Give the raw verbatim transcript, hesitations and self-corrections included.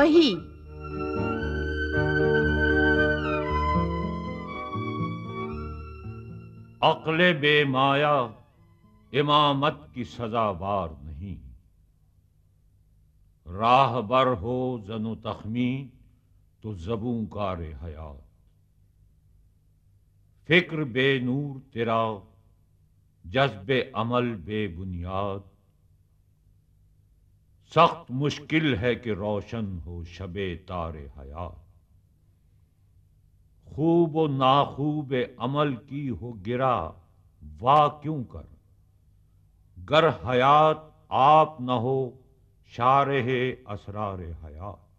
वही। अक्ले बेमाया इमामत की सजावार नहीं, राहबर हो जनु तख्मी तो ज़बूं कार हयात। फिक्र बेनूर तेरा, जज्बे अमल बेबुनियाद, सख्त मुश्किल है कि रोशन हो शबे तारे हयात। खूब व नाखूब अमल की हो गिरा वाह क्यों कर, गर हयात आप न हो शारहे असरार हयात।